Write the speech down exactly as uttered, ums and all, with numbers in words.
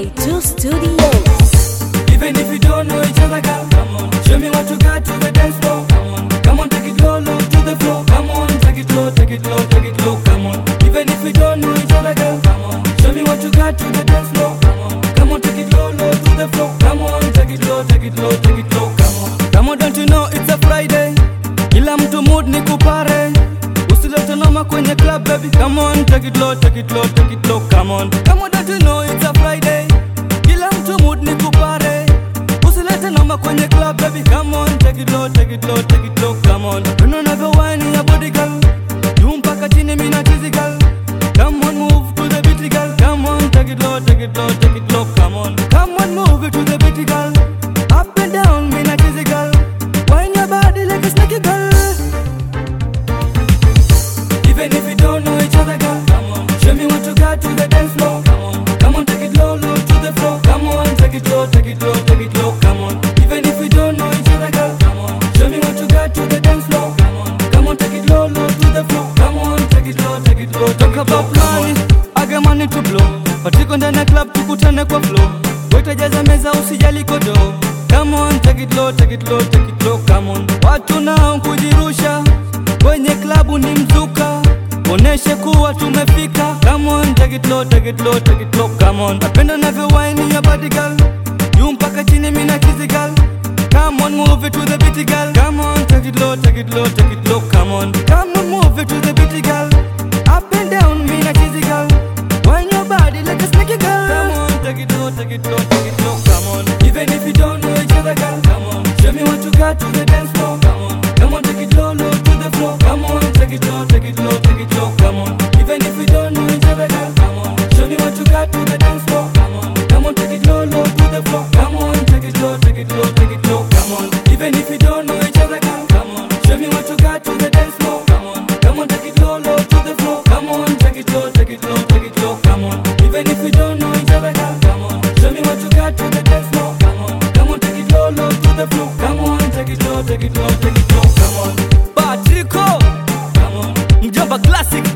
K two Studios. Even if you don't know each other, girl, come on, show me what you got to the dance floor. Come on, come on, take it low, low to the floor. Come on, take it low, take it low, take it low. Come on, even if you don't know each other, girl, come on, show me what you got to the dance floor. Come on, come on, take it low, low to the floor. Come on, take it low, take it low, take it low. Come on, come on, don't you know it's a Friday? Kila mtu mood ni kupare. Usilete noma kwenye club, baby. Come on, take it low, take it low, take it low. Come on, come on, don't you know it's a Friday? Kila mtu mood ni kupare. Usilete noma kwenye club, baby. Come on, take it low, take it low, take it low. Come on, unavyo wine ya body girl. Juu mpaka chini mina cheesy girl. Come on, move to the beat girl. Come on, take it low, take it low, take it low. Come on, come on, move it to the beat girl. Up and down, mina cheesy girl. Wine your body like a snaky girl. Even if you don't know each other, girl, come on, show me what you got to the dance floor. Come on, come on, take it low, low to the floor. Come on, take it low, take it low, take it low. Come on, even if you don't know each other, girl, come on, show me what you got to the dance floor. Come on, come on, take it low, low to the floor. Come on, take it low, take it low. Talk about money, I got money to blow. Patiko ndani ya club tukutane kwa flow. Weta jaza meza usijali kodo. Come on, take it low, take it low, take it low. Come on, watu nao kujirusha kwenye klabu ni mzuka, oneshe kuwa tumefika. Come on, take it low, take it low, take it low. Come on, napenda navyo wine ya body girl. Juu mpaka chini mina kizi girl. Come on, move it to the beat girl. Come on, take it low, take it low, take it low. Come on, come on, move it to the beat girl. Up and down, mina kizi girl. Wine your body like a snaky girl. Come on, take it low, take it low, take it low. Come on, even if you don't know each other, girl, come on, show me what you got to the dance floor. Come on, come on, take it low, low to the floor. Come on, take it low, take it low, take it low. Come on, even if you don't know each other, girl, come on, show me what you got to the dance floor. Come on, come on, take it low, low to the floor. Come on, take it low, take it low, take it low. Come on, even if you don't know each other, girl, come on, show me what you got to the dance floor. Come on, come on, take it low, low to the floor. Come on, take it low, take it low, take it low. Come on, even if you don't know each other, girl, come on, show me what you got to the dance floor. Come on, come on, take it low, low to the floor. Come on, take it low, take it low, take it low. Come on, Patrico, come on, Mjomba Classic.